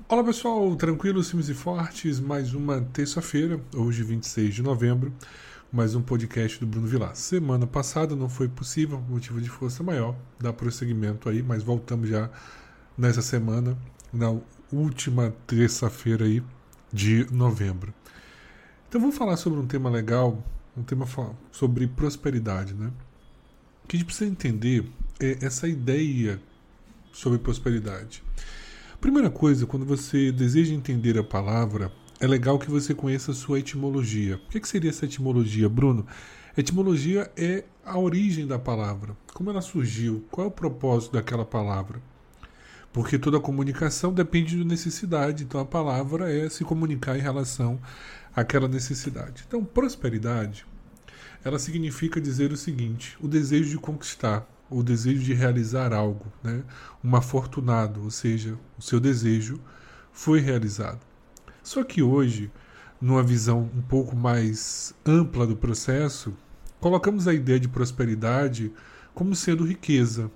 Olá pessoal, tranquilos, firmes e fortes, mais uma terça-feira, hoje 26 de novembro, mais um podcast do Bruno Vilar. Semana passada não foi possível, por motivo de força maior, dá prosseguimento aí, mas voltamos já nessa semana, na última terça-feira aí de novembro. Então vamos falar sobre um tema legal, um tema sobre prosperidade, né? O que a gente precisa entender é essa ideia sobre prosperidade. Primeira coisa, quando você deseja entender a palavra, é legal que você conheça a sua etimologia. O que seria essa etimologia, Bruno? Etimologia é a origem da palavra. Como ela surgiu? Qual é o propósito daquela palavra? Porque toda comunicação depende de necessidade. Então a palavra é se comunicar em relação àquela necessidade. Então, prosperidade, ela significa dizer o seguinte: o desejo de conquistar, o desejo de realizar algo, né? Um afortunado, ou seja, o seu desejo foi realizado. Só que hoje, numa visão um pouco mais ampla do processo, colocamos a ideia de prosperidade como sendo riqueza.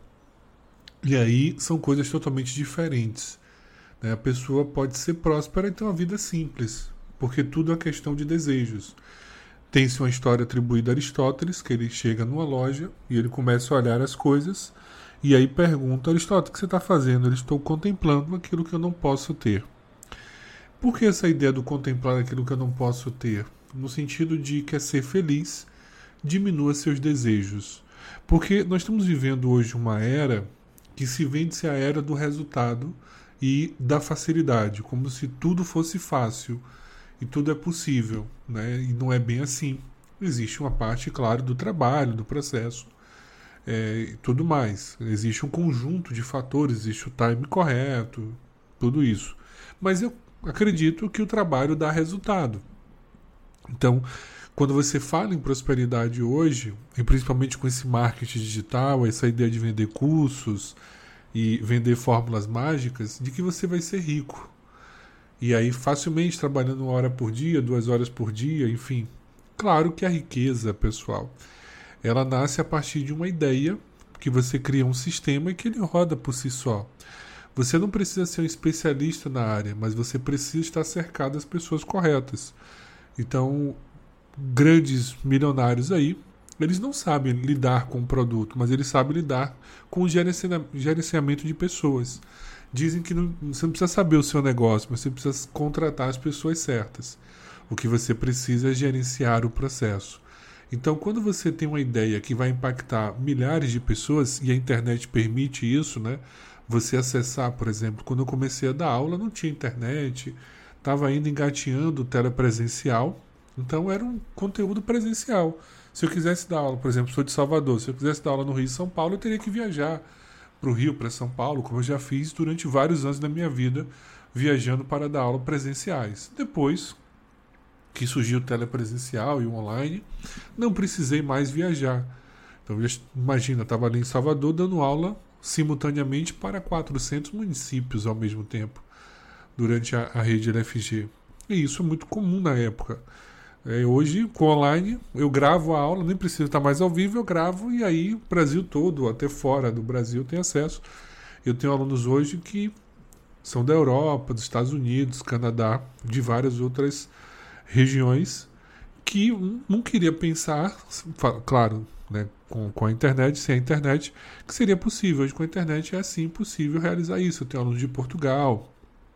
E aí são coisas totalmente diferentes, né? A pessoa pode ser próspera e ter uma vida simples, porque tudo é questão de desejos. Tem-se uma história atribuída a Aristóteles, que ele chega numa loja e ele começa a olhar as coisas e aí pergunta: Aristóteles, o que você está fazendo? Eu estou contemplando aquilo que eu não posso ter. Por que essa ideia do contemplar aquilo que eu não posso ter? No sentido de quer ser feliz, diminua seus desejos. Porque nós estamos vivendo hoje uma era que se vende-se a era do resultado e da facilidade, como se tudo fosse fácil. E tudo é possível, né? E não é bem assim. Existe uma parte, claro, do trabalho, do processo e tudo mais. Existe um conjunto de fatores, existe o time correto, tudo isso. Mas eu acredito que o trabalho dá resultado. Então, quando você fala em prosperidade hoje, e principalmente com esse marketing digital, essa ideia de vender cursos e vender fórmulas mágicas, de que você vai ser rico. E aí, facilmente, trabalhando 1 hora por dia, 2 horas por dia, enfim. Claro que a riqueza, pessoal, ela nasce a partir de uma ideia, que você cria um sistema e que ele roda por si só. Você não precisa ser um especialista na área, mas você precisa estar cercado das pessoas corretas. Então, grandes milionários aí, eles não sabem lidar com o produto, mas eles sabem lidar com o gerenciamento de pessoas. Dizem que você não precisa saber o seu negócio, mas você precisa contratar as pessoas certas. O que você precisa é gerenciar o processo. Então, quando você tem uma ideia que vai impactar milhares de pessoas, e a internet permite isso, né? Você acessar, por exemplo, quando eu comecei a dar aula, não tinha internet, estava ainda engateando o telepresencial, então era um conteúdo presencial. Se eu quisesse dar aula, por exemplo, sou de Salvador, se eu quisesse dar aula no Rio e São Paulo, eu teria que viajar para o Rio, para São Paulo, como eu já fiz durante vários anos da minha vida, viajando para dar aula presenciais. Depois que surgiu o telepresencial e o online, não precisei mais viajar. Então, imagina, estava ali em Salvador dando aula simultaneamente para 400 municípios ao mesmo tempo, durante a rede LFG. E isso é muito comum na época. Hoje, com online, eu gravo a aula, nem preciso estar mais ao vivo, eu gravo e aí o Brasil todo, até fora do Brasil, tem acesso. Eu tenho alunos hoje que são da Europa, dos Estados Unidos, Canadá, de várias outras regiões, que não queria pensar, claro, né, com a internet, sem a internet, que seria possível. Hoje com a internet é assim possível realizar isso. Eu tenho alunos de Portugal,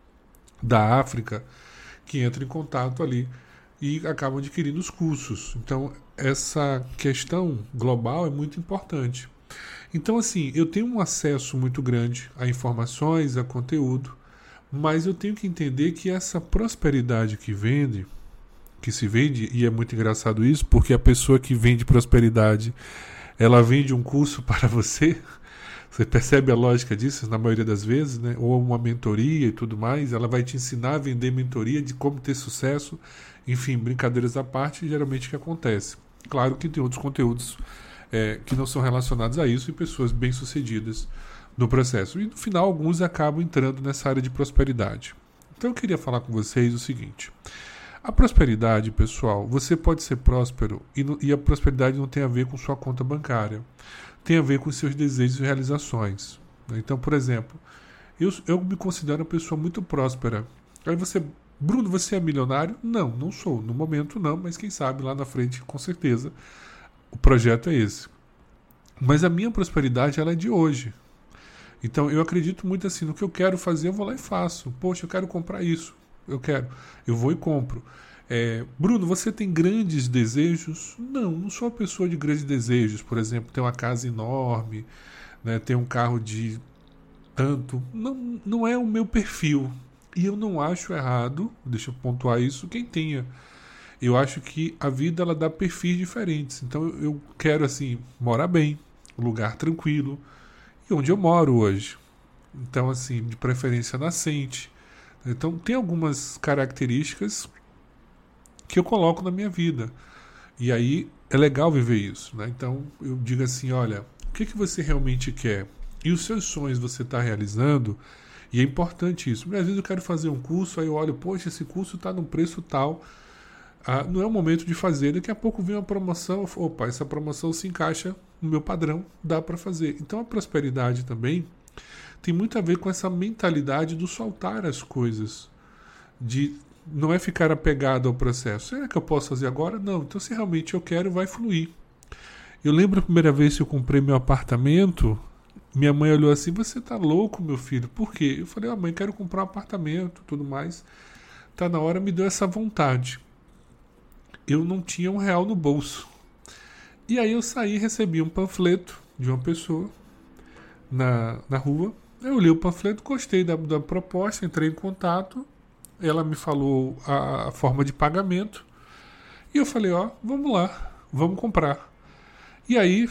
da África, que entram em contato ali e acabam adquirindo os cursos. Então, essa questão global é muito importante. Então, assim, eu tenho um acesso muito grande a informações, a conteúdo, mas eu tenho que entender que essa prosperidade que se vende, e é muito engraçado isso, porque a pessoa que vende prosperidade, ela vende um curso para você. Você percebe a lógica disso na maioria das vezes, né? Ou uma mentoria e tudo mais. Ela vai te ensinar a vender mentoria, de como ter sucesso. Enfim, brincadeiras à parte, geralmente o que acontece. Claro que tem outros conteúdos que não são relacionados a isso e pessoas bem-sucedidas no processo. E no final, alguns acabam entrando nessa área de prosperidade. Então eu queria falar com vocês o seguinte: a prosperidade, pessoal, você pode ser próspero e a prosperidade não tem a ver com sua conta bancária. Tem a ver com seus desejos e realizações. Então, por exemplo, Eu me considero uma pessoa muito próspera. Aí você, Bruno, você é milionário? Não, não sou. No momento não, mas quem sabe lá na frente, com certeza, o projeto é esse. Mas a minha prosperidade, ela é de hoje. Então eu acredito muito assim, no que eu quero fazer, eu vou lá e faço. Poxa, eu quero comprar isso. Eu vou e compro. Bruno, você tem grandes desejos? Não, não sou uma pessoa de grandes desejos. Por exemplo, ter uma casa enorme, né, ter um carro de tanto. Não, não é o meu perfil. E eu não acho errado, deixa eu pontuar isso, quem tenha. Eu acho que a vida ela dá perfis diferentes. Então eu quero assim morar bem, um lugar tranquilo, e onde eu moro hoje. Então assim, de preferência nascente. Então tem algumas características que eu coloco na minha vida. E aí é legal viver isso, né? Então eu digo assim, olha, o que você realmente quer? E os seus sonhos você está realizando? E é importante isso. Às vezes eu quero fazer um curso, aí eu olho, poxa, esse curso está num preço tal. Não é o momento de fazer. Daqui a pouco vem uma promoção, opa, essa promoção se encaixa no meu padrão, dá para fazer. Então a prosperidade também tem muito a ver com essa mentalidade do soltar as coisas, de não é ficar apegado ao processo. Será que eu posso fazer agora? Não. Então se realmente eu quero, vai fluir. Eu lembro a primeira vez que eu comprei meu apartamento, minha mãe olhou assim, você tá louco, meu filho? Por quê? Eu falei, mãe, quero comprar um apartamento, tudo mais. Tá na hora, me deu essa vontade. Eu não tinha R$ 1 no bolso. E aí eu saí e recebi um panfleto de uma pessoa na rua. Eu li o panfleto, gostei da proposta, entrei em contato. Ela me falou a forma de pagamento. E eu falei, vamos lá, vamos comprar. E aí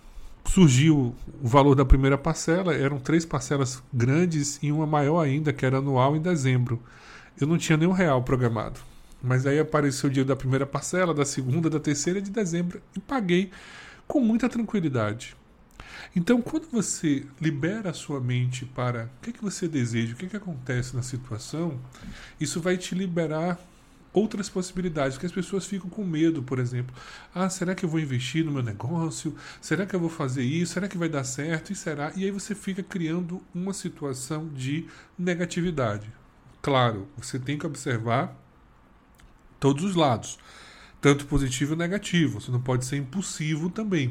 surgiu o valor da primeira parcela, eram 3 parcelas grandes e uma maior ainda, que era anual em dezembro. Eu não tinha nem R$ 1 programado. Mas aí apareceu o dia da primeira parcela, da segunda, da terceira de dezembro e paguei com muita tranquilidade. Então, quando você libera a sua mente para o que você deseja, o que acontece na situação, isso vai te liberar outras possibilidades, porque as pessoas ficam com medo, por exemplo. Será que eu vou investir no meu negócio? Será que eu vou fazer isso? Será que vai dar certo? E será? E aí você fica criando uma situação de negatividade. Claro, você tem que observar todos os lados, tanto positivo e negativo. Você não pode ser impulsivo também.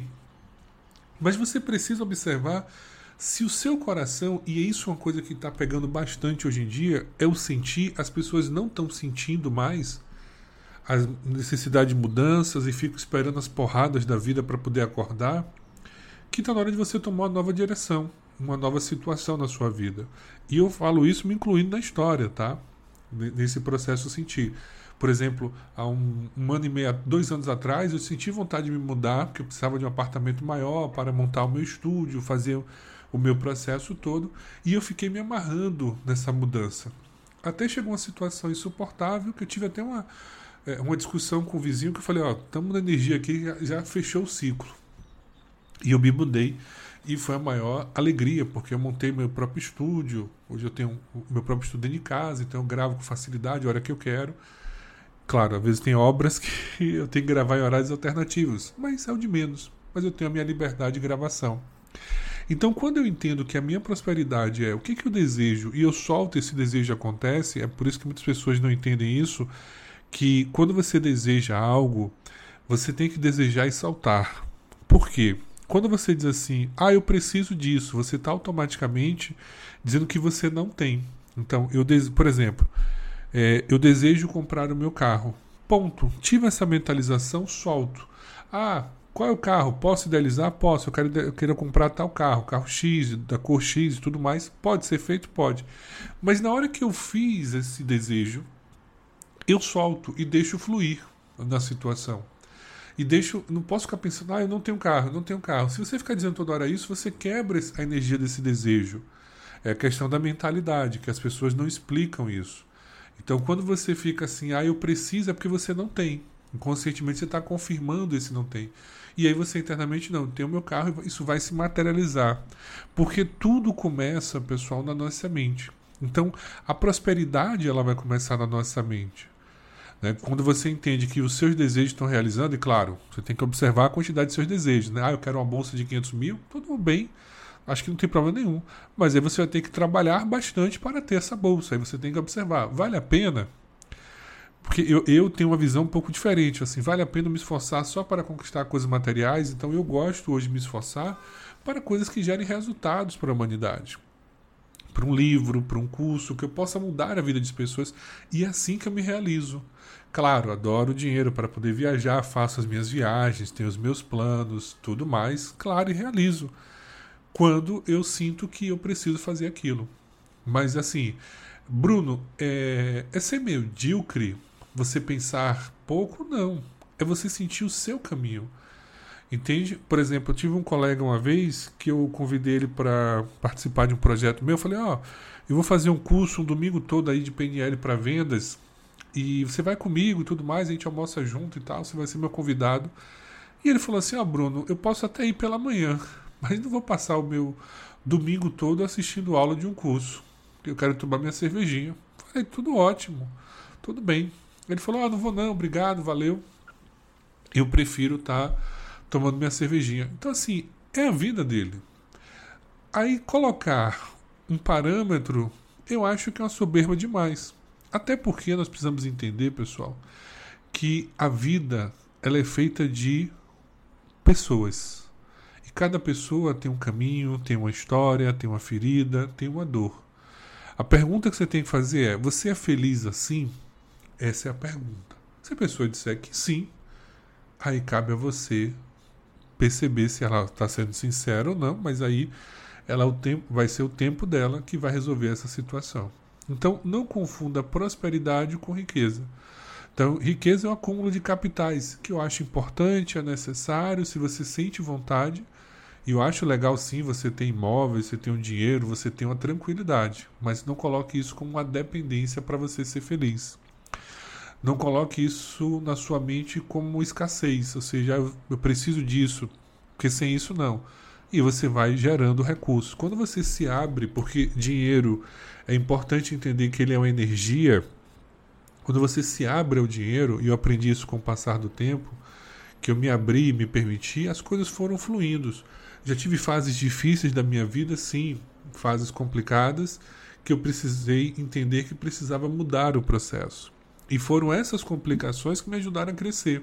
Mas você precisa observar se o seu coração, e isso é uma coisa que está pegando bastante hoje em dia, é o sentir, as pessoas não estão sentindo mais a necessidade de mudanças e ficam esperando as porradas da vida para poder acordar, que está na hora de você tomar uma nova direção, uma nova situação na sua vida. E eu falo isso me incluindo na história, tá? Nesse processo eu senti. Por exemplo, há um ano e meio, 2 anos atrás, eu senti vontade de me mudar, porque eu precisava de um apartamento maior para montar o meu estúdio, fazer o meu processo todo, e eu fiquei me amarrando nessa mudança. Até chegou uma situação insuportável, que eu tive até uma discussão com o vizinho, que eu falei, estamos na energia aqui, já fechou o ciclo. E eu me mudei, e foi a maior alegria, porque eu montei meu próprio estúdio, hoje eu tenho o meu próprio estúdio de casa, então eu gravo com facilidade, a hora que eu quero. Claro, às vezes tem obras que eu tenho que gravar em horários alternativos, mas é o de menos. Mas eu tenho a minha liberdade de gravação. Então, quando eu entendo que a minha prosperidade é o que eu desejo e eu solto esse desejo acontece, é por isso que muitas pessoas não entendem isso, que quando você deseja algo, você tem que desejar e soltar. Por quê? Quando você diz assim, eu preciso disso, você está automaticamente dizendo que você não tem. Então, por exemplo, eu desejo comprar o meu carro. Ponto. Tive essa mentalização, solto. Qual é o carro? Posso idealizar? Posso. Eu quero comprar tal carro X, da cor X e tudo mais. Pode ser feito? Pode. Mas na hora que eu fiz esse desejo, eu solto e deixo fluir na situação. E não posso ficar pensando, eu não tenho carro, não tenho carro. Se você ficar dizendo toda hora isso, você quebra a energia desse desejo. É a questão da mentalidade, que as pessoas não explicam isso. Então, quando você fica assim, eu preciso, é porque você não tem. Inconscientemente, você está confirmando esse não tem. E aí você internamente, não, tem o meu carro, isso vai se materializar. Porque tudo começa, pessoal, na nossa mente. Então, a prosperidade, ela vai começar na nossa mente. Né? Quando você entende que os seus desejos estão realizando, e claro, você tem que observar a quantidade de seus desejos. Né? Eu quero uma bolsa de 500 mil, tudo bem. Acho que não tem problema nenhum. Mas aí você vai ter que trabalhar bastante para ter essa bolsa. Aí você tem que observar, vale a pena? Porque eu tenho uma visão um pouco diferente. Assim, vale a pena me esforçar só para conquistar coisas materiais? Então eu gosto hoje de me esforçar para coisas que gerem resultados para a humanidade. Para um livro, para um curso, que eu possa mudar a vida das pessoas. E é assim que eu me realizo. Claro, adoro dinheiro para poder viajar, faço as minhas viagens, tenho os meus planos, tudo mais. Claro, e realizo quando eu sinto que eu preciso fazer aquilo. Mas assim, Bruno, é ser medíocre você pensar pouco? Não. É você sentir o seu caminho. Entende? Por exemplo, eu tive um colega uma vez que eu convidei ele para participar de um projeto meu. Eu falei, eu vou fazer um curso um domingo todo aí de PNL para vendas e você vai comigo e tudo mais, a gente almoça junto e tal, você vai ser meu convidado. E ele falou assim, Bruno, eu posso até ir pela manhã, mas não vou passar o meu domingo todo assistindo aula de um curso. Eu quero tomar minha cervejinha. Falei, tudo ótimo, tudo bem. Ele falou, não vou não, obrigado, valeu. Eu prefiro estar tomando minha cervejinha. Então assim, é a vida dele. Aí colocar um parâmetro, eu acho que é uma soberba demais. Até porque nós precisamos entender, pessoal, que a vida ela é feita de pessoas. E cada pessoa tem um caminho, tem uma história, tem uma ferida, tem uma dor. A pergunta que você tem que fazer é, você é feliz assim? Essa é a pergunta. Se a pessoa disser que sim, aí cabe a você perceber se ela está sendo sincera ou não, mas aí vai ser o tempo dela que vai resolver essa situação. Então, não confunda prosperidade com riqueza. Então, riqueza é um acúmulo de capitais, que eu acho importante, é necessário, se você sente vontade. E eu acho legal, sim, você ter imóveis, você ter um dinheiro, você ter uma tranquilidade. Mas não coloque isso como uma dependência para você ser feliz. Não coloque isso na sua mente como escassez, ou seja, eu preciso disso, porque sem isso não. E você vai gerando recursos. Quando você se abre, porque dinheiro é importante entender que ele é uma energia, quando você se abre ao dinheiro, e eu aprendi isso com o passar do tempo, que eu me abri e me permiti, as coisas foram fluindo. Já tive fases difíceis da minha vida, sim, fases complicadas, que eu precisei entender que precisava mudar o processo. E foram essas complicações que me ajudaram a crescer.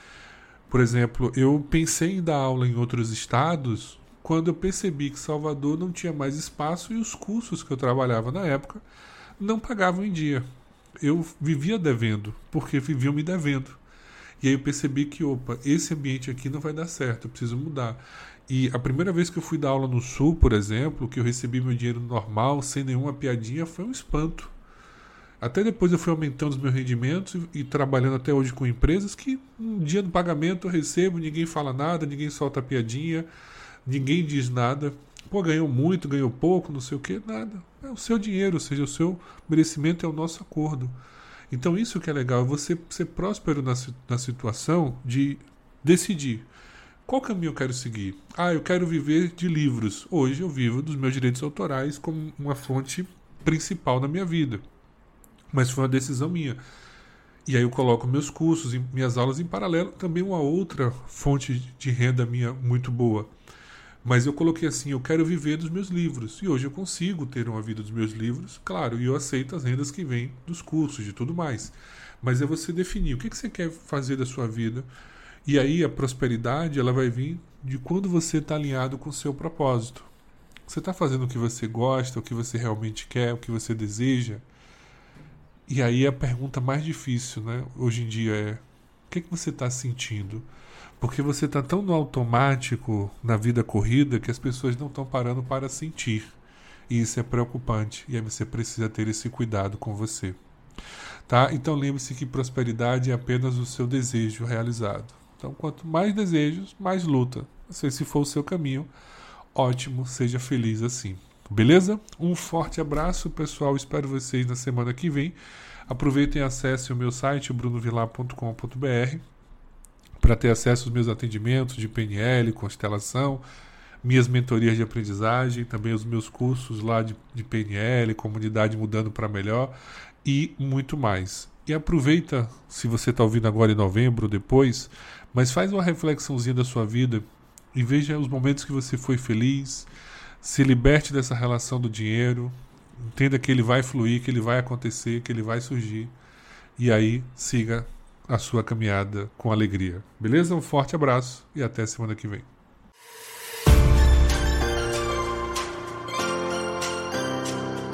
Por exemplo, eu pensei em dar aula em outros estados quando eu percebi que Salvador não tinha mais espaço e os cursos que eu trabalhava na época não pagavam em dia. Eu vivia devendo, porque viviam me devendo. E aí eu percebi que, esse ambiente aqui não vai dar certo, eu preciso mudar. E a primeira vez que eu fui dar aula no Sul, por exemplo, que eu recebi meu dinheiro normal, sem nenhuma piadinha, foi um espanto. Até depois eu fui aumentando os meus rendimentos e trabalhando até hoje com empresas que um dia do pagamento eu recebo, ninguém fala nada, ninguém solta piadinha, ninguém diz nada. Ganhou muito, ganhou pouco, não sei o que, nada. É o seu dinheiro, ou seja, o seu merecimento é o nosso acordo. Então isso que é legal, você ser próspero na situação de decidir qual caminho eu quero seguir. Eu quero viver de livros. Hoje eu vivo dos meus direitos autorais como uma fonte principal na minha vida. Mas foi uma decisão minha. E aí eu coloco meus cursos, minhas aulas em paralelo, também uma outra fonte de renda minha muito boa. Mas eu coloquei assim, eu quero viver dos meus livros. E hoje eu consigo ter uma vida dos meus livros, claro, e eu aceito as rendas que vêm dos cursos, de tudo mais. Mas é você definir o que você quer fazer da sua vida. E aí a prosperidade ela vai vir de quando você está alinhado com o seu propósito. Você está fazendo o que você gosta, o que você realmente quer, o que você deseja. E aí a pergunta mais difícil, né, hoje em dia é: o que você está sentindo? Porque você está tão no automático na vida corrida que as pessoas não estão parando para sentir. E isso é preocupante. E aí você precisa ter esse cuidado com você. Tá? Então lembre-se que prosperidade é apenas o seu desejo realizado. Então quanto mais desejos, mais luta. Se for o seu caminho, ótimo, seja feliz assim. Beleza? Um forte abraço, pessoal. Espero vocês na semana que vem. Aproveitem e acessem o meu site, brunovilar.com.br, para ter acesso aos meus atendimentos de PNL, constelação, minhas mentorias de aprendizagem, também os meus cursos lá de PNL, comunidade mudando para melhor e muito mais. E aproveita, se você está ouvindo agora em novembro ou depois, mas faz uma reflexãozinha da sua vida e veja os momentos que você foi feliz, Se liberte dessa relação do dinheiro. Entenda que ele vai fluir, que ele vai acontecer, que ele vai surgir. E aí, siga a sua caminhada com alegria. Beleza? Um forte abraço e até semana que vem.